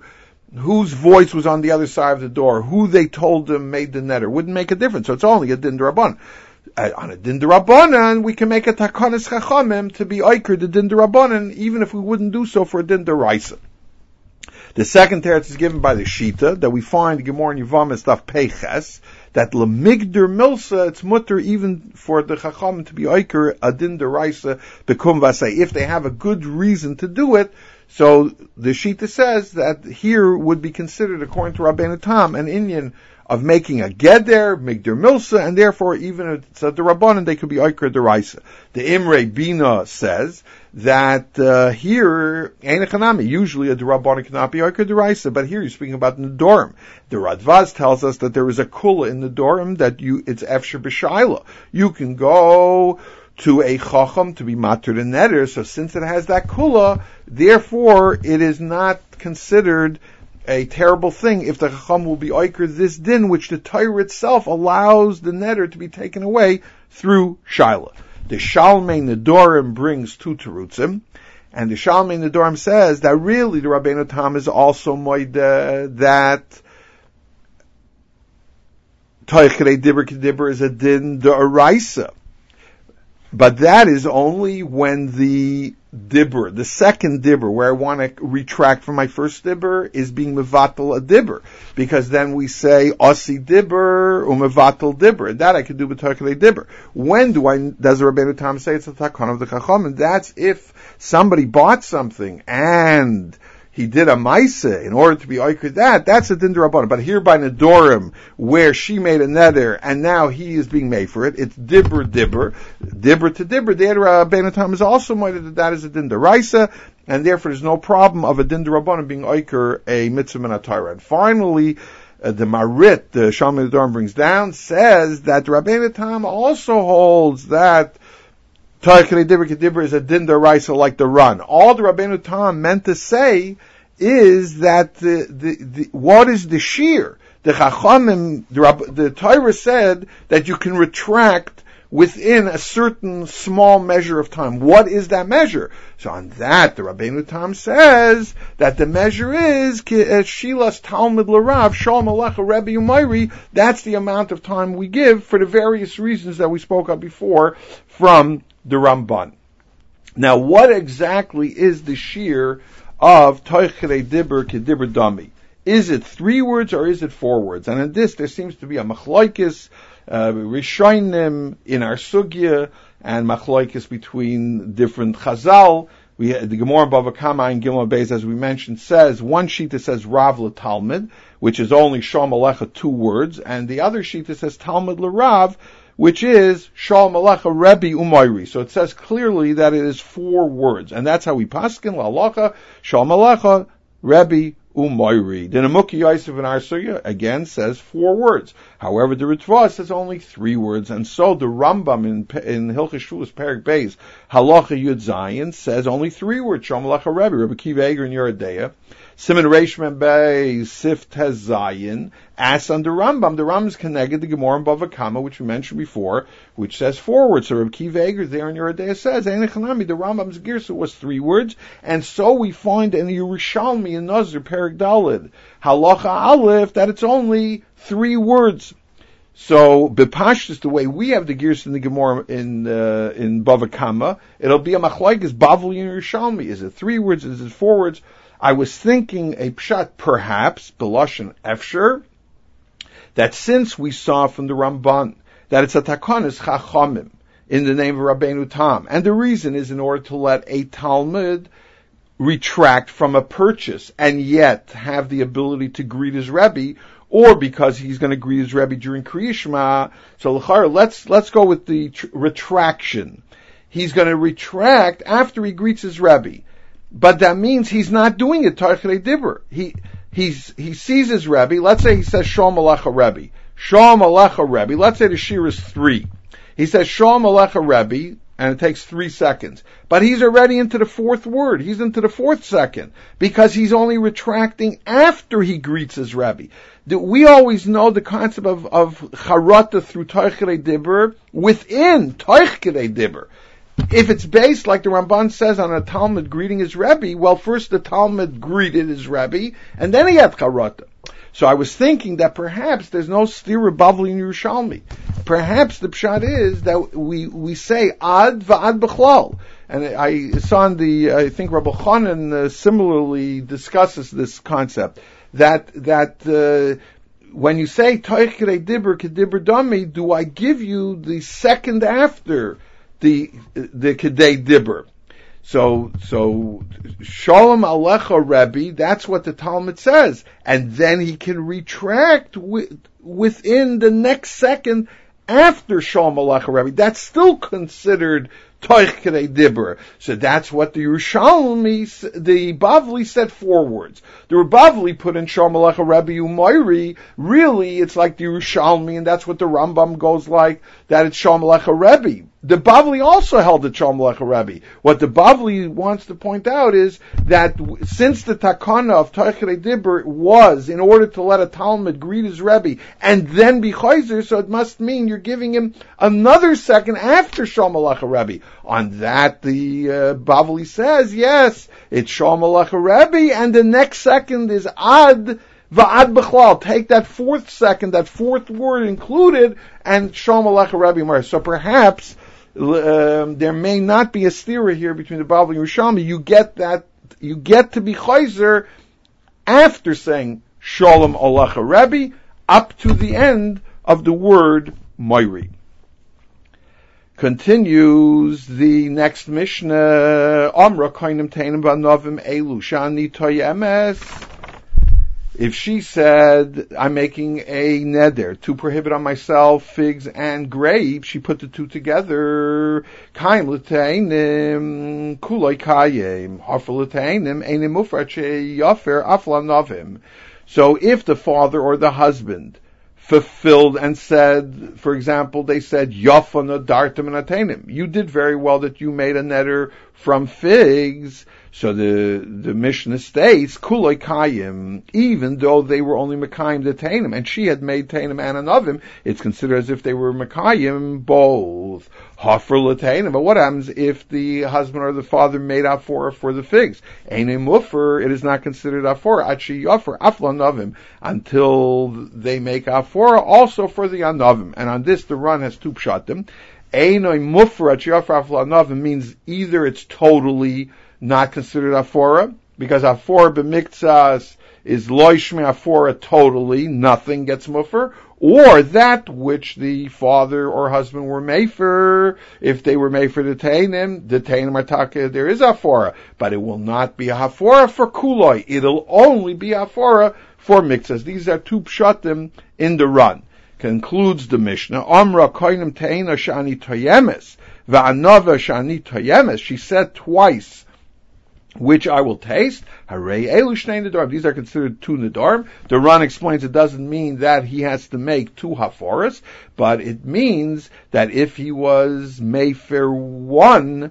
whose voice was on the other side of the door, who they told them made the netter, wouldn't make a difference. So it's only a din d'Rabbanan. Uh, on a din d'Rabbanan, we can make a takanas chachamim to be oiker the din d'Rabbanan, even if we wouldn't do so for a din d'Oraisa. The second teretz is given by the Shita, that we find Gemara in Yevamos Daf Peiches, that lemigder milsa, it's mutter even for the chacham to be oiker a din d'Oraisa bekum vasei, if they have a good reason to do it. So the Shita says that here would be considered, according to Rabbeinu Tam, an inyan of making a geder, migder milsa, and therefore even if it's a d'Rabbanan, they could be oiker d'Oraisa. The Imre Bina says that uh, here, ein echanami, usually a d'Rabbanan cannot be oiker d'Oraisa, but here you're speaking about Nedorim. The Radvaz tells us that there is a kula in Nedorim that you, it's efsher b'shayla. You can go to a chacham to be matur the neder, so since it has that kula, therefore it is not considered a terrible thing if the chacham will be oiker this din, which the Torah itself allows the neder to be taken away through shayla. The Shalmei Nedorim brings two terutzim, and the Shalmei Nedorim says that really the Rabbeinu Tam is also moide that Toichrei Dibber Kedibber is a din d'Oraisa. But that is only when the dibber, the second dibber, where I want to retract from my first dibber, is being mevatel a dibber. Because then we say, osi dibber, umevatel dibber. And that I could do with Toichrei dibber. When do I, does the Rabbeinu Tam say it's a takon of the chacham? And that's if somebody bought something and he did a maisa in order to be oiker that, that's a din d'Rabbanan. But here by Nedorim, where she made a neder, and now he is being made for it, it's dibber dibber, dibber to dibber. The Rabbeinu Tam is also made that that is a din d'Oraisa, and therefore there's no problem of a din d'Rabbanan being oiker a mitzvah min haTorah. And finally, uh, the Marit, the Shalmei Nedorim brings down, says that the Rabbeinu Tam also holds that Toichrei Dibber Kedibber is a din d'Oraisa like the run. All the Rabbeinu Tam meant to say is that the, the, the what is the shear? The Chachamim, the, the Torah said that you can retract within a certain small measure of time. What is that measure? So on that, the Rabbeinu Tam says that the measure is Shilas Talmud L'Rav Shalom Alecha Rebbe Umayri. That's the amount of time we give for the various reasons that we spoke of before from the Ramban. Now, what exactly is the shear of Toichrei Dibber Kedibber Dami? Is it three words or is it four words? And in this, there seems to be a machloikis, uh, rishonim in our sugya, and machloikis between different chazal. We the Gemara in Bava Kama and Gimel Beis, as we mentioned, says one shita says Rav LeTalmud, which is only Shalom Alecha, two words, and the other shita says Talmud LeRav, which is Shalom Alecha Rebbe Umayri. So it says clearly that it is four words, and that's how we paskin L'Halacha Shalom Alecha Rebbe Umayri. The Nemuki Yosef in our sugya again says four words. However, the Ritva says only three words, and so the Rambam in in Hilchos Shvuos Perek Beis Halacha Yud Zayin says only three words. Shalom Alecha Rebbe Rebbe Kiva Eger in Yeridea. Siman Reish Mem Beis Sif Tez Zayin. As under Rambam, the Rambam is connected to Gemara in Bava Kama, which we mentioned before, which says four words. So Rebbe Kiva Eger there in Yeridea says Ein Echanami, the Rambam's girsa was three words, and so we find in the Yerushalmi in Nazir Perek Daled Halacha Aleph that it's only three words. So bepashtus, the way we have the gears in the Gemara in uh, in Bava Kama, it'll be a machlokes Bavli and Yerushalmi. Is it three words? Is it four words? I was thinking a pshat, perhaps belashon efsher, that since we saw from the Ramban that it's a takonis chachamim in the name of Rabbeinu Tam, and the reason is in order to let a Talmud retract from a purchase and yet have the ability to greet his Rebbe, or because he's going to greet his Rebbe during Kriya Shema. So let's let's go with the tr- retraction. He's going to retract after he greets his Rebbe, but that means he's not doing it Toichrei Dibber. He he's he sees his Rebbe. Let's say he says Shalom Alecha Rebbe, Shalom Alecha Rebbe. Let's say the shir is three. He says Shalom Alecha Rebbe, and it takes three seconds. But he's already into the fourth word. He's into the fourth second, because he's only retracting after he greets his Rebbe. We always know the concept of, of charata through Toichrei Dibber within Toichrei Dibber. If it's based, like the Ramban says, on a Talmud greeting his Rebbe, well, first the Talmud greeted his Rebbe, and then he had Charata. So I was thinking that perhaps there's no stira Bavli in Yerushalmi. Perhaps the pshat is that we, we say ad va'ad b'chlal. And I saw in the, I think Rabbi Chanan uh, similarly discusses this concept, that, that, uh, when you say toich kedei dibur kedibur dami, do I give you the second after the, the kedei dibur? So, so, Shalom Alecha Rebbe, that's what the Talmud says. And then he can retract with, within the next second after Shalom Alecha Rebbe. That's still considered Toich Kedei Dibur. So that's what the Yerushalmi, the Bavli set forwards. The Bavli put in Shalom Alecha Rebbe Umayri. Really, it's like the Yerushalmi, and that's what the Rambam goes like, that it's Shalom Alecha Rebbe. The Bavli also held the Shalom Alecha Rebbe. What the Bavli wants to point out is that since the takana of Toich Kedei Dibur was in order to let a Talmud greet his Rebbe and then be chayzer, so it must mean you're giving him another second after Shalom Alecha Rebbe. On that, the uh, Bavli says, yes, it's Shalom Alecha Rebbe, and the next second is ad va'ad b'chlal. Take that fourth second, that fourth word included, and Shalom Alecha Rebbe Mar. So perhaps um, there may not be a stira here between the Bavli and Yerushalmi. You get that, you get to be chayzer after saying Shalom Alecha Rebbe up to the end of the word Moiri. Continues the next Mishnah, Amra Kainim Tainim Banovim Elu Shani Toyemes. If she said, I'm making a neder to prohibit on myself figs and grapes, she put the two together. Kaim l'teinim kuloi kayim, hafar l'teinim einim mufrat sheyafer afla novim. So if the father or the husband fulfilled and said, for example, they said, Yafana dartim and atainim. You did very well that you made a neder from figs. So the, the Mishnah states, Kuloi Kayim, even though they were only Mekayim the Tainim, and she had made Tainim and Anavim, it's considered as if they were Mekayim both. Hafar l'Tainim. But what happens if the husband or the father made Afora for the figs? Eine Muffer, it is not considered Afora. Achi Yafar, Afla Anavim, until they make Afora also for the Anavim. And on this, the run has two pshatim. Einoi Muffer, Achi Yafar, Afla Anavim means either it's totally not considered Afora, because Afora b'miktsas is loishme Afora totally, nothing gets muffer, or that which the father or husband were mefer, if they were mefer the teinim, the teinim ataka, there is Afora, but it will not be Afora for kuloi, it'll only be Afora for miktsas. These are two pshatim in the run. Concludes the Mishnah, Amra koinim teina shani toyemes, va'anava shani toyemes, she said twice, which I will taste. Hooray, elu shnei nedarim. These are considered two nedarim. The Ran explains it doesn't mean that he has to make two haforas, but it means that if he was mefer one,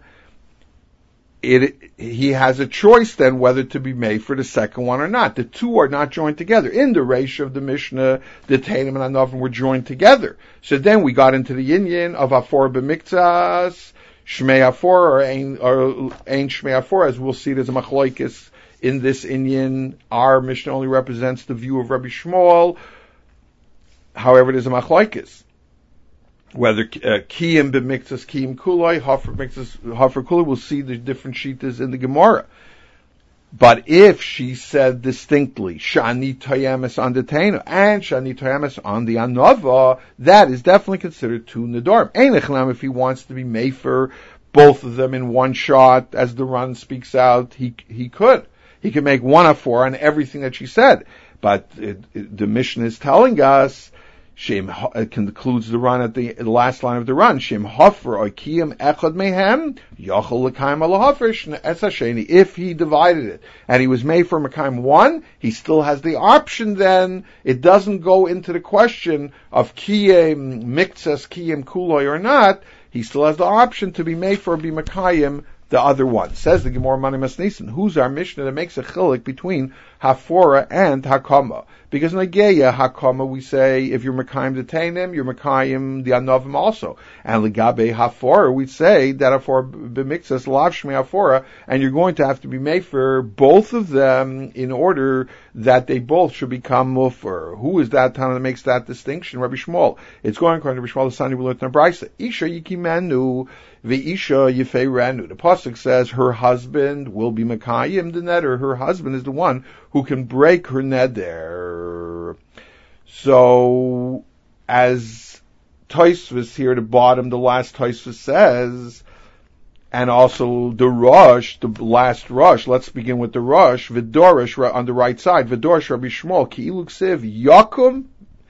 it, he has a choice then whether to be made for the second one or not. The two are not joined together. In the Reish of the Mishnah, the Tainim and Anavim were joined together. So then we got into the Inyan of Afora b'miktsas, Shmei Afor or Ein, or Ein Shmei Afor, as we'll see it as a machloikis in this Inyan. Our Mishnah only represents the view of Rabbi Shmuel. However, it is a machloikis. Whether uh, Kiyim b'miktas Kiyim Kuloi, Hafar b'miktas Hafar Kuloi, we'll see the different shitas in the Gemara. But if she said distinctly, Shani Toyemes on the Taina, and Shani Toyemes on the Anova, that is definitely considered two Nedarim. Einechnam, if he wants to be Mefer, both of them in one shot, as the Ran speaks out, he he could. He could make one of four on everything that she said. But it, it, the Mishnah is telling us, Shem it concludes the run at the, the last line of the run. Shem hofer oikiyim echad mehem yochel l'kaim alahofer esasheni. If he divided it and he was made for mekayim one, he still has the option. Then it doesn't go into the question of kiyim miktsas kiyim kuloi or not. He still has the option to be made for be mekayim the other one. Says the Gemara Mani Masnisen, who's our Mishnah that makes a chilik between Hafora and Hakama? Because in Ageya, Hakama, we say, if you're Mekayim the Tainim, you're Mekayim the Anovim also. And Ligabe Hafora, we say that Hafora b'mikzas lav shmei Hafora, and you're going to have to be made for both of them in order that they both should become Mufar. Who is that Tana that makes that distinction? Rabbi Shmuel. It's going according to Rabbi Shmuel, the son of Ulut Nabraisa. Isha Yikimenu, Ve'isha Yefeiranu. The pasuk says her husband will be Mekayim the neder. Her husband is the one who can break her neder. So, as Tosfos here at the bottom, the last Tosfos says, and also the Rosh, the last Rosh, let's begin with the Rosh, Vidorish on the right side, Vidorish Rabbi Shmuel, Ki Iluk Siv, Yakum,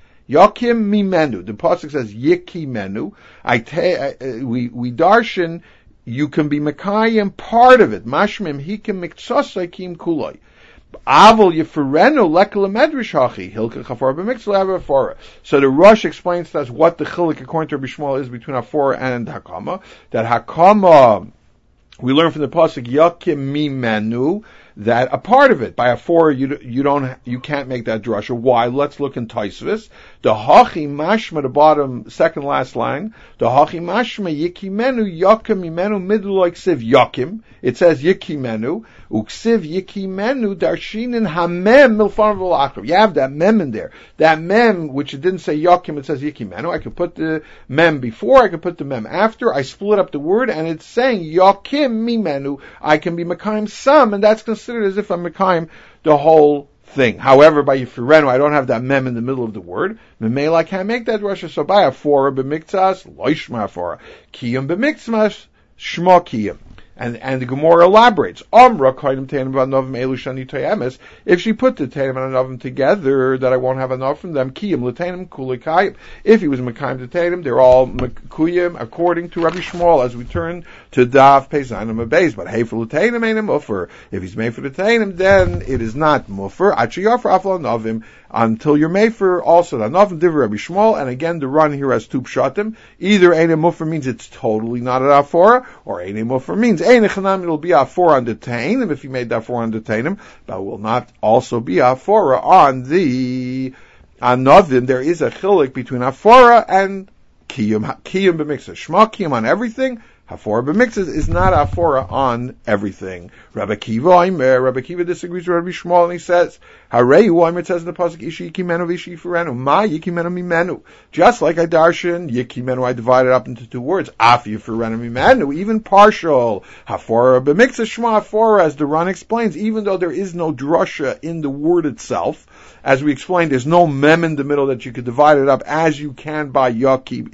Yakim Mimenu. The pasuk says Yikimenu. I te, we we darshan, you can be Mekayim part of it. Mashmim hikim miktsosai kim kuloi. Avol Yeferenu lekala medrash hachi hilka chafar b'miktzah hafara. So the Rosh explains to us what the chilik according to Rabbi Shmuel is between Hafara and Hakama. That Hakama, we learn from the pasuk Yakim Mimenu, that a part of it, by a four, you you don't you can't make that drasha. Why? Let's look in Tosfos. The hachi mashma, the bottom second last line. The hachi mashma yikimenu yakim imenu midloik siv yakim. It says yikimenu uksiv yikimenu darshinin hamem milfan v'lachrav. You have that mem in there. That mem, which it didn't say yakim, it says yikimenu. I could put the mem before, I could put the mem after. I split up the word, and it's saying yakim mimenu. I can be mekayim some, and that's considered as if I'm Mekayim the whole thing. However, by Yifirenu, I don't have that mem in the middle of the word. Memela, I can't make that Rosh. So by Hafora b'miktzas, loishma Hafora. Kiyam b'miktzas, shma kiyam. And, and the Gemara elaborates. Amra kaidim teinim v'anovim elu shani toyemes. If she put the teinim and anovim together, that I won't have enough from them. Kiyam l'teinim kulikayim. If he was mekayim to teinim, they're all mekuyim according to Rabbi Shmuel. As we turn to Daf Peizanim Abeis, but hey for l'teinim ain't a mufer. If he's made for the teinim, then it is not mufer. Achiyar for afla anovim. Until you're made for also the anovim divrei Rabbi Shmuel. And again, the run here has two pshatim. Either ain't a mufer means it's totally not an afora, or ain't a mufer means it'll be a four on the Tainim if you made that four on the Tainim, but will not also be a four on the Anovim. There is a chilik between Hafora and Kiyum. Kiyum b'mikzah. Shma Kiyum on everything. Hafora b'mikzah is not Hafora on everything. Rabbi Kiva Aimer, Rabbi Kiva disagrees with Rabbi Shmuel, and he says, Hareyu Aimer says in the pasuk, Ishi Yikimenu v'Ishi Yifirenu. Ma Yikimenu Mimenu. Just like I darshan, Yikimenu I divided up into two words. Af Yifirenu Mimenu, even partial. Hafora b'mikzah Shma Hafora, as the Ran explains, even though there is no drasha in the word itself, as we explained, there's no mem in the middle that you could divide it up as you can by Yaki,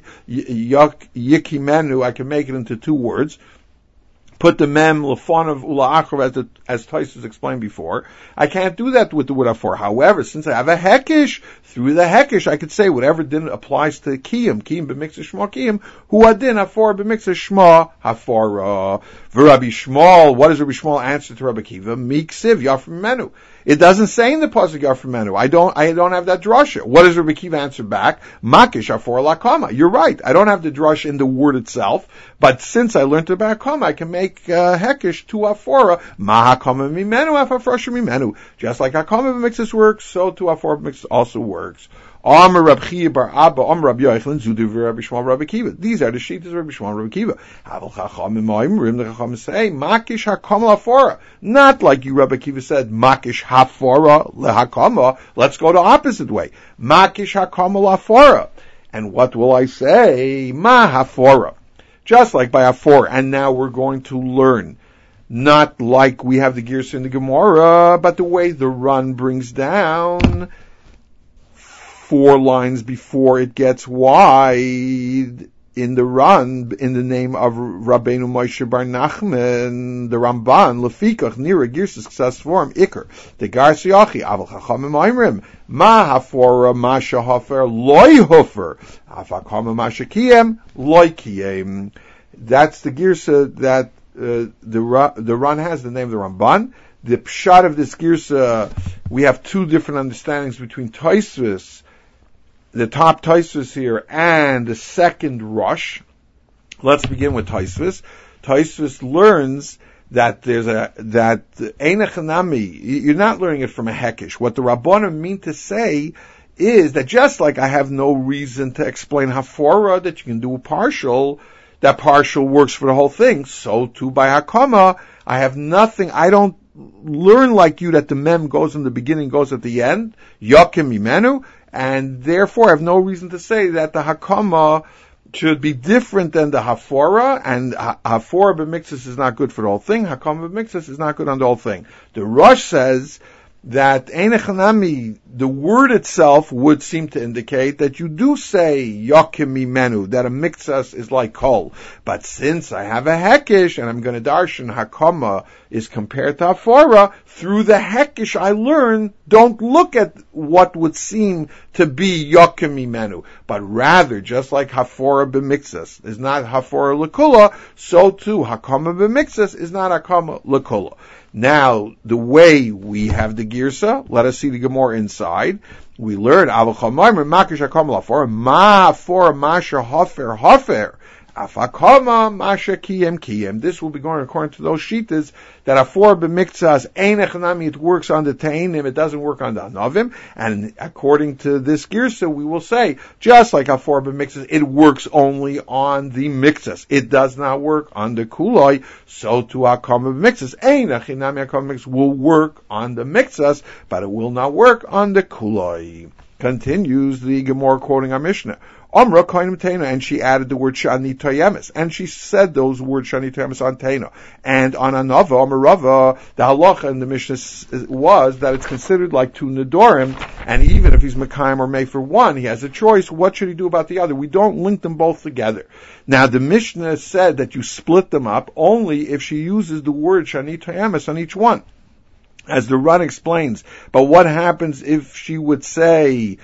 Yikimenu. I can make it into two words. Put the mem lefon of ula achrav as the, as Tosfos explained before. I can't do that with the word afor. However, since I have a hekish, through the hekish I could say whatever din applies to kiyum, kiyum b'mikzah shma kiyum, hu adin afor b'mikzah shma hafara. V'Rabbi Shmuel, what does Rabbi Shmuel answer to Rabbi Kiva? Miksiv yafrim menu. It doesn't say in the pasuk yafrim menu. I don't, I don't have that drasha. What does Rabbi Kiva answer back? Makish afor lakama. You're right. I don't have the drasha in the word itself, but since I learned about kama, I can make uh, hekish to afora. Ma hakama mimenu afafrasha mimenu. Just like hakama b'mikzah works, so to afora b'mikzah also works. Amar Rabbi Chia bar Abba, Amar Rabbi Yochanan, Zudu Rabbi Shmuel, Rabbi Kiva. These are the sheets of Rabbi Shmuel, Rabbi Kiva. Havel Chachamim Ma'imrim, the Chachamim say, Makish Hakama Lafora. Not like you, Rabbi Kiva said, Makish Hafora lehakama. Let's go the opposite way. Makish Hakama Lafora. And what will I say? Ma Hafora. Just like by Hafora. And now we're going to learn. Not like we have the Girsa in the Gemara, but the way the Run brings down four lines before it gets wide in the Run, in the name of Rabbeinu Moshe Bar Nachman, the Ramban, Lefikach, Nira, Girsas, Ksas Form, Iker, the Garsiachi, Aval Chachamim Aimrim, Ma Hafora, Ma Shahafer, Loi Hofer, Afakama Ma Shakiem, Loi Kiem. That's the Girsa that uh, the, the Run has, the name of the Ramban. The pshat of this Girsa, we have two different understandings between Tosfos, the top Tosfos here, and the second Rosh. Let's begin with Tosfos. Tosfos learns that there's a, that Einachanami, you're not learning it from a Hekesh. What the Rabbanim mean to say is that just like I have no reason to explain Hafora, that you can do a partial, that partial works for the whole thing, so too by Hakama, I have nothing, I don't learn like you that the Mem goes in the beginning, goes at the end, Yakim Imenu, and therefore I have no reason to say that the Hakama should be different than the Hafora, and ha- Hafora b'miktzas is not good for the whole thing, Hakama b'miktzas is not good on the whole thing. The Rosh says that Einachanami, the word itself would seem to indicate that you do say Yakim Mimenu, that a miktsas is like kol. But since I have a hekish and I'm going to darshan Hakama is compared to Hafora, through the hekish I learn, don't look at what would seem to be Yakim Mimenu, but rather, just like Hafora b'miktsas is not Hafora l'kula, so too Hakama b'miktsas is not Hakama l'kula. Now, the way we have the Girsa, let us see the Gemara inside. We learn, ma for masha hafer hafer. Afakama masha kiyem kiyem. This will be going according to those shitas that afor b'miktzas einechanami, it works on the teinim, it doesn't work on the anavim. And according to this girsa, we will say just like afor b'miktzas, it works only on the miktzas. It does not work on the kuloi. So to akama b'miktzas einechanami akama b'miktzas will work on the miktzas, but it will not work on the kuloi. Continues the Gemara quoting our Mishnah. Amra kainim teina, and she added the word shani toyemis, and she said those words shani toyemis on teina. And on anava, amarava, the halacha in the Mishnah was that it's considered like two nedorim, and even if he's mekayim or made for one, he has a choice. What should he do about the other? We don't link them both together. Now the Mishnah said that you split them up only if she uses the word shani toyemis on each one, as the Ran explains. But what happens if she would say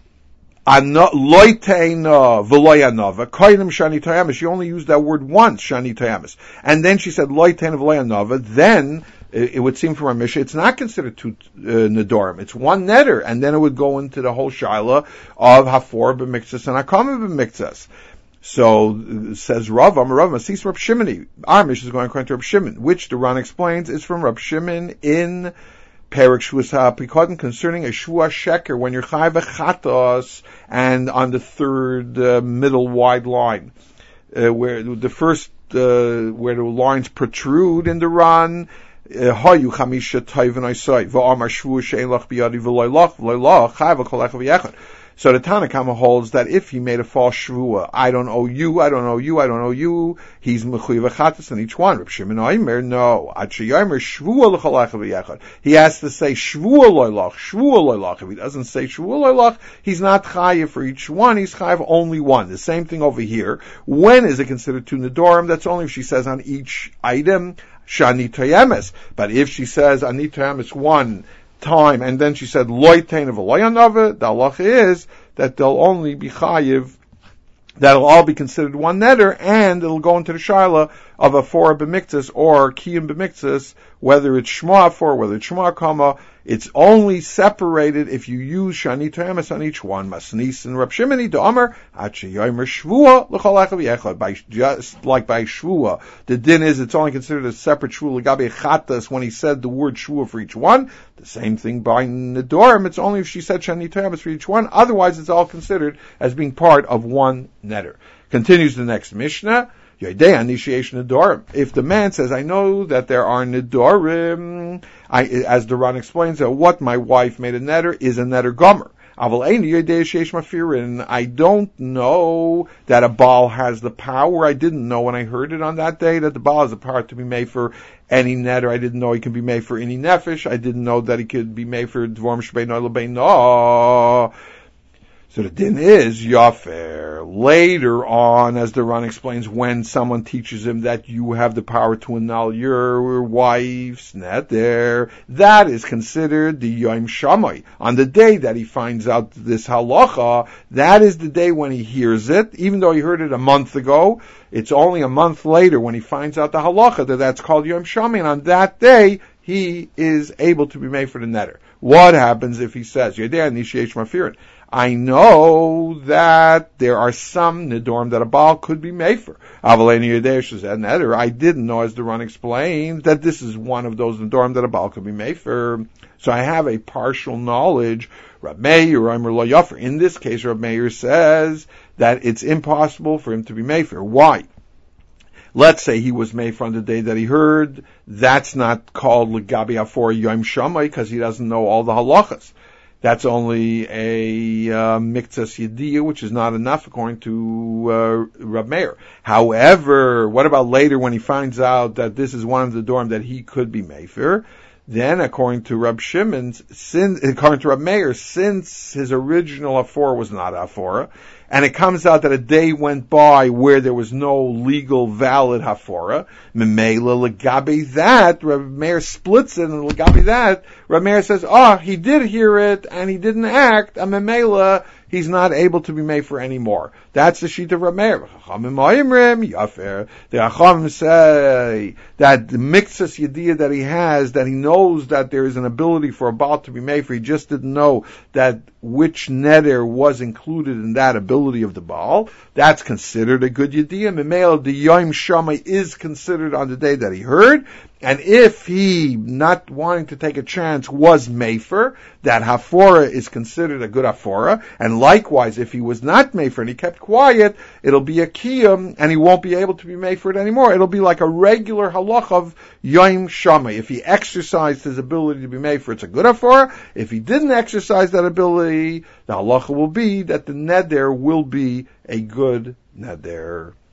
Loiteina v'loyanova koinim shani tayamis? She only used that word once, shani tayamis, and then she said loiteina v'loyanova. Then it, it would seem from our Mishnah it's not considered two uh, nedorim; it's one netter, and then it would go into the whole shaila of hafor b'miktzas and hakama b'miktzas. So says Rav, I'm Rav Masis Rab Shimoni. Our Mishnah is going according to Rab Shimon, which the Ran explains is from Rab Shimon in Perek Shvuas HaPikadon concerning a Shvua Sheker when you're Chai V'chatos, and on the third uh, middle wide line, uh, where the first uh, where the lines protrude in the Ran. Hayu Chamisha Tayvin Isai V'Amar Shvua She'en Lach B'Yadi V'Loi Lach V'Loi Lach Chai V'Kolech V'Yechad. So the Tanakama holds that if he made a false shvua, I don't owe you, I don't owe you, I don't owe you, he's mechuyev achatas on each one. Reb Shimon Omer, no. Ad sheyomer shvua l'cholach v'yechad. He has to say shvua loylach, shvua loylach. If he doesn't say shvua loylach, he's not chayiv for each one, he's chayiv only one. The same thing over here. When is it considered two nedorim? That's only if she says on each item, shani toyemes. But if she says ani toyemes one time, and then she said loitein of loyanove, the halacha is that they'll only be chayiv, that'll all be considered one netter, and it'll go into the shaila of a four b'miktzas or kiyim b'miktzas, whether it's shma for, whether it's shma kama. It's only separated if you use shani toyemes on each one. Masnis and Rab Shimoni to Amar Achi Yomer Shvua l'cholach v'yechad. By just like by shvua, the din is it's only considered a separate shvua l'gabe chatas when he said the word shvua for each one. The same thing by nedorim. It's only if she said shani toyemes for each one. Otherwise, it's all considered as being part of one netter. Continues the next Mishnah. If the man says, I know that there are nedorim, I, as the Ran explains, that what my wife made a netter is a netter gomer. I don't know that a Baal has the power. I didn't know when I heard it on that day that the Baal has the power to be made for any netter. I didn't know he could be made for any nefesh. I didn't know that he could be made for dvorm shbeino lebeino. So the din is yafer. Later on, as the Ran explains, when someone teaches him that you have the power to annul your wife's neder, that is considered the Yom Shammai. On the day that he finds out this halacha, that is the day when he hears it, even though he heard it a month ago. It's only a month later when he finds out the halacha that that's called Yom Shammai, and on that day, he is able to be made for the neder. What happens if he says, Yedei Nisheyesh Mafirin? I know that there are some nidorim that a Baal could be made for. Avaleni Yedei Shazed Neder. I didn't know, as the Ran explained, that this is one of those nidorim that a Baal could be made for. So I have a partial knowledge. Rab Meir, Omer Lo Yafer. In this case, Rab Meir says that it's impossible for him to be made for. Why? Let's say he was made on the day that he heard. That's not called L'gabi Afor Yom Shamai because he doesn't know all the halachas. That's only a uh, Miktzas Yediyah, which is not enough according to uh, Rab Meir. However, what about later when he finds out that this is one of the dorm that he could be mefer? Then, according to Rab Shimon, since, according to Rab Meir, since his original Afora was not Afora, and it comes out that a day went by where there was no legal, valid Hafora, Memela Legabe that, Rab Meir splits it, and Legabe that, Rab Meir says, oh, he did hear it, and he didn't act, and Memela, he's not able to be made for anymore. That's the sheet of Rab Meir. The Chachamim say that the Miktzas Yediyah that he has, that he knows that there is an ability for a Baal to be made for, he just didn't know that which neder was included in that ability of the Baal. That's considered a good Yediyah. Memel, the Yom Shammai is considered on the day that he heard. And if he, not wanting to take a chance, was Mefer, that Hafora is considered a good Hafora. And likewise, if he was not Mefer and he kept quiet, it'll be a Kiyum, and he won't be able to be Mefer anymore. It'll be like a regular halach of Yom Shammai. If he exercised his ability to be Mefer, it's a good Hafora. If he didn't exercise that ability, the halacha will be that the neder will be a good neder.